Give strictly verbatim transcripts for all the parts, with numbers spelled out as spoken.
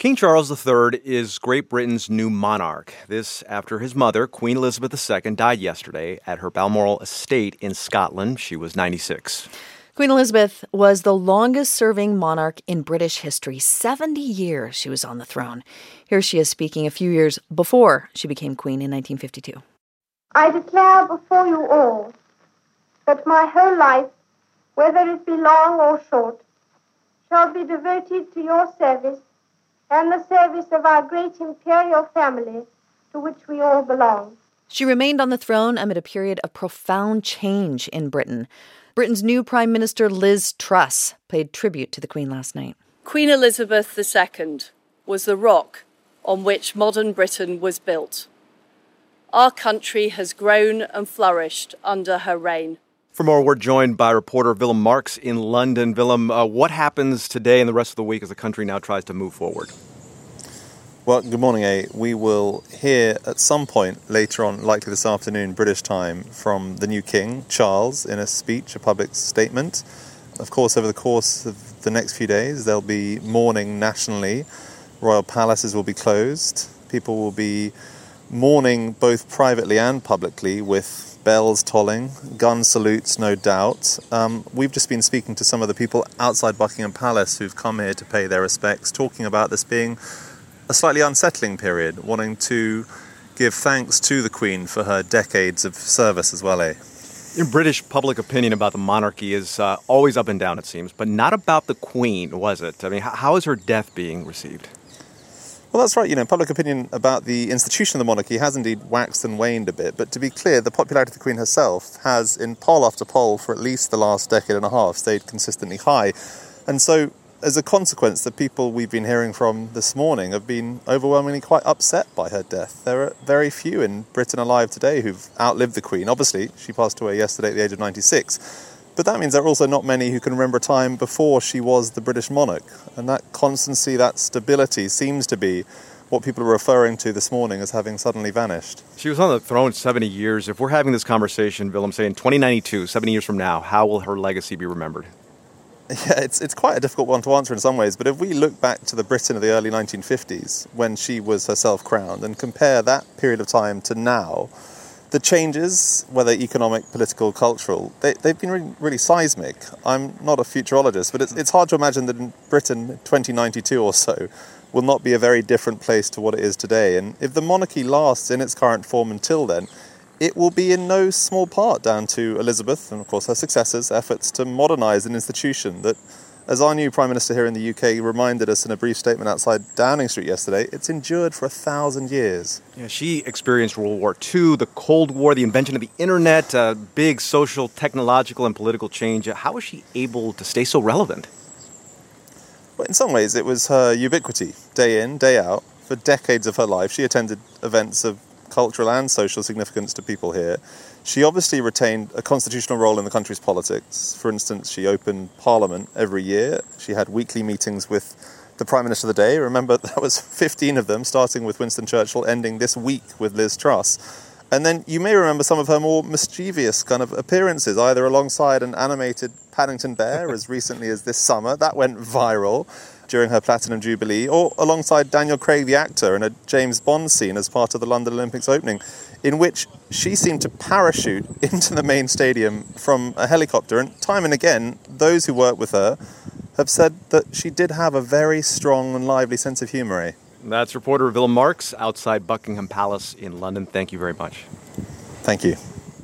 King Charles the Third is Great Britain's new monarch. This after his mother, Queen Elizabeth the Second, died yesterday at her Balmoral estate in Scotland. She was ninety-six. Queen Elizabeth was the longest-serving monarch in British history. seventy years she was on the throne. Here she is speaking a few years before she became queen in nineteen fifty-two. I declare before you all that my whole life, whether it be long or short, shall be devoted to your service and the service of our great imperial family to which we all belong. She remained on the throne amid a period of profound change in Britain. Britain's new Prime Minister, Liz Truss, paid tribute to the Queen last night. Queen Elizabeth the Second was the rock on which modern Britain was built. Our country has grown and flourished under her reign. For more, we're joined by reporter Willem Marks in London. Willem, uh, what happens today and the rest of the week as the country now tries to move forward? Well, good morning, A. We will hear at some point later on, likely this afternoon, British time, from the new King, Charles, in a speech, a public statement. Of course, over the course of the next few days, there'll be mourning nationally. Royal palaces will be closed. People will be mourning both privately and publicly with bells tolling, gun salutes, no doubt. Um, we've just been speaking to some of the people outside Buckingham Palace who've come here to pay their respects, talking about this being a slightly unsettling period, wanting to give thanks to the Queen for her decades of service as well, eh? Your British public opinion about the monarchy is uh, always up and down, it seems, but not about the Queen, was it? I mean, how is her death being received? Well, that's right. You know, public opinion about the institution of the monarchy has indeed waxed and waned a bit. But to be clear, the popularity of the Queen herself has, in poll after poll, for at least the last decade and a half, stayed consistently high. And so, as a consequence, the people we've been hearing from this morning have been overwhelmingly quite upset by her death. There are very few in Britain alive today who've outlived the Queen. Obviously, she passed away yesterday at the age of ninety-six. But that means there are also not many who can remember a time before she was the British monarch. And that constancy, that stability seems to be what people are referring to this morning as having suddenly vanished. She was on the throne seventy years. If we're having this conversation, Willem, say in twenty ninety-two, seventy years from now, how will her legacy be remembered? Yeah, it's it's quite a difficult one to answer in some ways. But if we look back to the Britain of the early nineteen fifties, when she was herself crowned, and compare that period of time to now, the changes, whether economic, political, cultural, they, they've been really, really seismic. I'm not a futurologist, but it's, it's hard to imagine that in Britain, twenty ninety-two or so, will not be a very different place to what it is today. And if the monarchy lasts in its current form until then, it will be in no small part down to Elizabeth and, of course, her successors' efforts to modernise an institution that, as our new Prime Minister here in the U K reminded us in a brief statement outside Downing Street yesterday, it's endured for a thousand years. Yeah, she experienced World War Two, the Cold War, the invention of the internet, uh, big social, technological, and political change. How was she able to stay so relevant? Well, in some ways, it was her ubiquity, day in, day out. For decades of her life, she attended events of cultural and social significance to people here. She obviously retained a constitutional role in the country's politics. For instance, she opened Parliament every year. She had weekly meetings with the Prime Minister of the day. Remember, that was fifteen of them, starting with Winston Churchill, ending this week with Liz Truss. And then you may remember some of her more mischievous kind of appearances, either alongside an animated Paddington Bear as recently as this summer. That went viral during her Platinum Jubilee, or alongside Daniel Craig, the actor, in a James Bond scene as part of the London Olympics opening, in which she seemed to parachute into the main stadium from a helicopter. And time and again, those who work with her have said that she did have a very strong and lively sense of humour. Eh? That's reporter Willem Marks outside Buckingham Palace in London. Thank you very much. Thank you.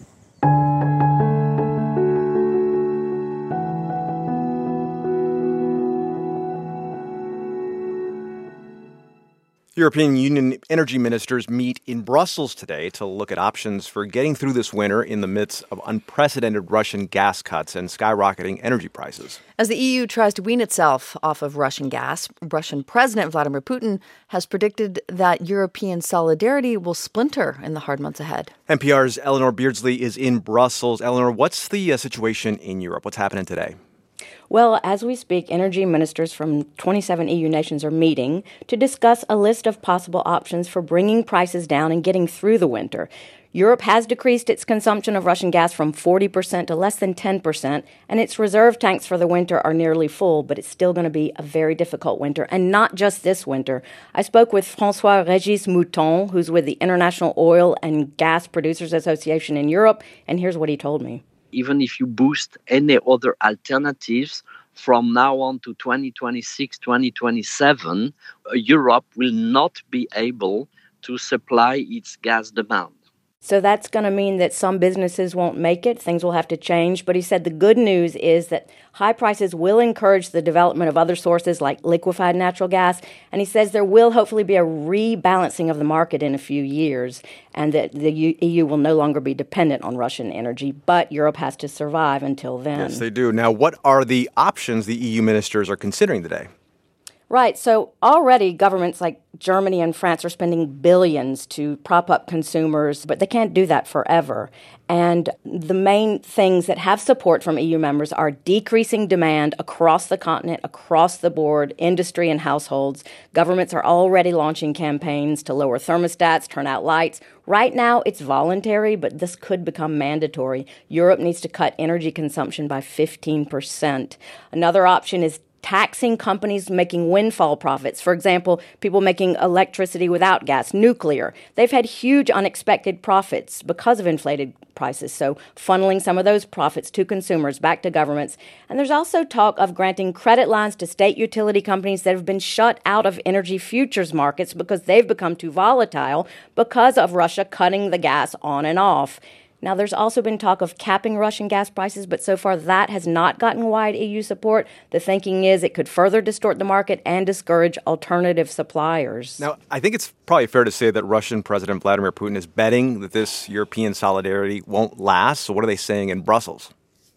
European Union energy ministers meet in Brussels today to look at options for getting through this winter in the midst of unprecedented Russian gas cuts and skyrocketing energy prices. As the E U tries to wean itself off of Russian gas, Russian President Vladimir Putin has predicted that European solidarity will splinter in the hard months ahead. N P R's Eleanor Beardsley is in Brussels. Eleanor, what's the uh, situation in Europe? What's happening today? Well, as we speak, energy ministers from twenty-seven E U nations are meeting to discuss a list of possible options for bringing prices down and getting through the winter. Europe has decreased its consumption of Russian gas from forty percent to less than ten percent, and its reserve tanks for the winter are nearly full, but it's still going to be a very difficult winter, and not just this winter. I spoke with François-Régis Mouton, who's with the International Oil and Gas Producers Association in Europe, and here's what he told me. Even if you boost any other alternatives, from now on to twenty twenty-six, twenty twenty-seven, uh, Europe will not be able to supply its gas demand. So that's going to mean that some businesses won't make it. Things will have to change. But he said the good news is that high prices will encourage the development of other sources like liquefied natural gas. And he says there will hopefully be a rebalancing of the market in a few years and that the E U will no longer be dependent on Russian energy. But Europe has to survive until then. Yes, they do. Now, what are the options the E U ministers are considering today? Right. So already governments like Germany and France are spending billions to prop up consumers, but they can't do that forever. And the main things that have support from E U members are decreasing demand across the continent, across the board, industry and households. Governments are already launching campaigns to lower thermostats, turn out lights. Right now, it's voluntary, but this could become mandatory. Europe needs to cut energy consumption by fifteen percent. Another option is taxing companies making windfall profits. For example, people making electricity without gas, nuclear. They've had huge unexpected profits because of inflated prices, so funneling some of those profits to consumers, back to governments. And there's also talk of granting credit lines to state utility companies that have been shut out of energy futures markets because they've become too volatile because of Russia cutting the gas on and off. Now, there's also been talk of capping Russian gas prices, but so far that has not gotten wide E U support. The thinking is it could further distort the market and discourage alternative suppliers. Now, I think it's probably fair to say that Russian President Vladimir Putin is betting that this European solidarity won't last. So what are they saying in Brussels?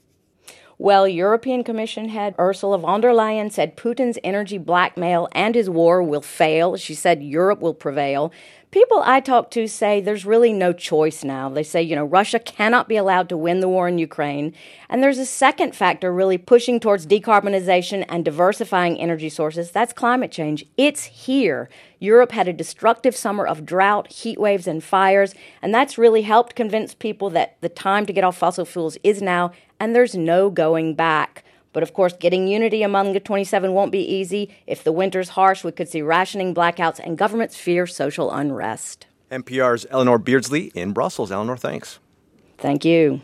Well, European Commission head Ursula von der Leyen said Putin's energy blackmail and his war will fail. She said Europe will prevail. People I talk to say there's really no choice now. They say, you know, Russia cannot be allowed to win the war in Ukraine. And there's a second factor really pushing towards decarbonization and diversifying energy sources. That's climate change. It's here. Europe had a destructive summer of drought, heat waves, and fires. And that's really helped convince people that the time to get off fossil fuels is now, and there's no going back. But of course, getting unity among the twenty-seven won't be easy. If the winter's harsh, we could see rationing, blackouts, and governments fear social unrest. N P R's Eleanor Beardsley in Brussels. Eleanor, thanks. Thank you.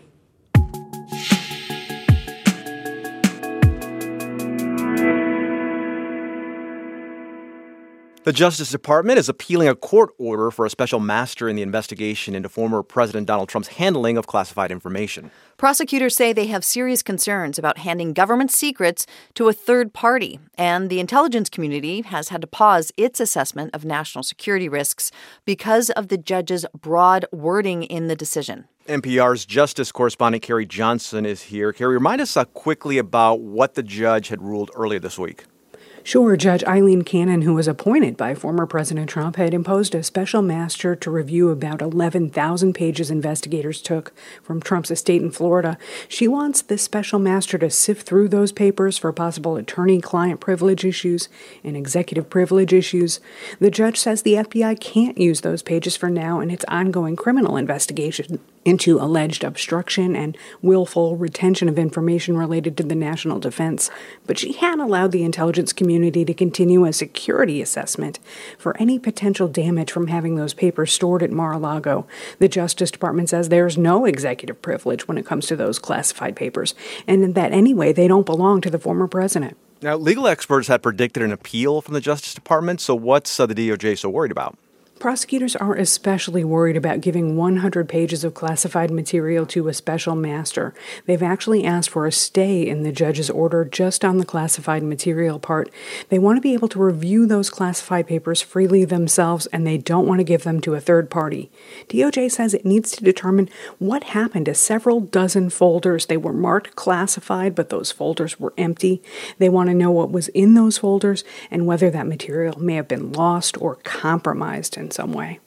The Justice Department is appealing a court order for a special master in the investigation into former President Donald Trump's handling of classified information. Prosecutors say they have serious concerns about handing government secrets to a third party, and the intelligence community has had to pause its assessment of national security risks because of the judge's broad wording in the decision. N P R's Justice correspondent Carrie Johnson is here. Carrie, remind us uh, quickly about what the judge had ruled earlier this week. Sure, Judge Eileen Cannon, who was appointed by former President Trump, had imposed a special master to review about eleven thousand pages investigators took from Trump's estate in Florida. She wants this special master to sift through those papers for possible attorney-client privilege issues and executive privilege issues. The judge says the F B I can't use those pages for now in its ongoing criminal investigation into alleged obstruction and willful retention of information related to the national defense. But she had allowed the intelligence community to continue a security assessment for any potential damage from having those papers stored at Mar-a-Lago. The Justice Department says there's no executive privilege when it comes to those classified papers, and that anyway, they don't belong to the former president. Now, legal experts had predicted an appeal from the Justice Department, so what's uh, the D O J so worried about? Prosecutors are especially worried about giving one hundred pages of classified material to a special master. They've actually asked for a stay in the judge's order just on the classified material part. They want to be able to review those classified papers freely themselves, and they don't want to give them to a third party. D O J says it needs to determine what happened to several dozen folders. They were marked classified, but those folders were empty. They want to know what was in those folders and whether that material may have been lost or compromised in some way.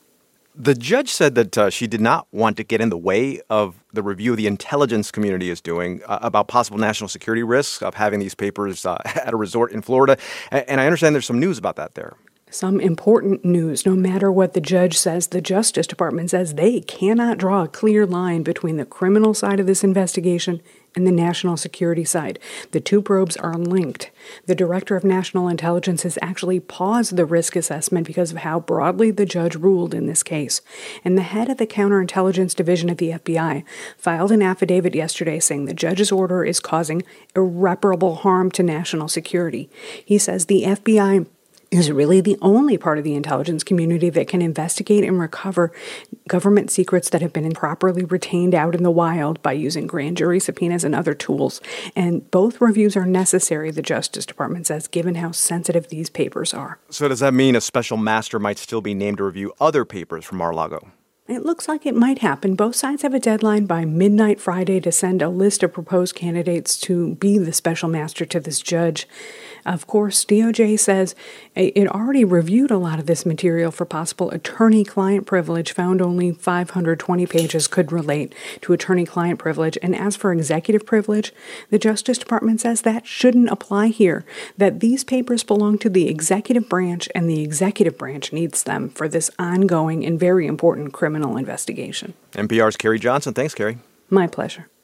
The judge said that uh, she did not want to get in the way of the review the intelligence community is doing uh, about possible national security risks of having these papers uh, at a resort in Florida. And, and I understand there's some news about that there. Some important news. No matter what the judge says, the Justice Department says they cannot draw a clear line between the criminal side of this investigation and the national security side. The two probes are linked. The Director of National Intelligence has actually paused the risk assessment because of how broadly the judge ruled in this case. And the head of the Counterintelligence Division at the F B I filed an affidavit yesterday saying the judge's order is causing irreparable harm to national security. He says the F B I is really the only part of the intelligence community that can investigate and recover government secrets that have been improperly retained out in the wild by using grand jury subpoenas and other tools. And both reviews are necessary, the Justice Department says, given how sensitive these papers are. So does that mean a special master might still be named to review other papers from Mar-a-Lago? It looks like it might happen. Both sides have a deadline by midnight Friday to send a list of proposed candidates to be the special master to this judge. Of course, D O J says it already reviewed a lot of this material for possible attorney-client privilege, found only five hundred twenty pages could relate to attorney-client privilege. And as for executive privilege, the Justice Department says that shouldn't apply here, that these papers belong to the executive branch, and the executive branch needs them for this ongoing and very important criminal investigation. N P R's Carrie Johnson. Thanks, Carrie. My pleasure.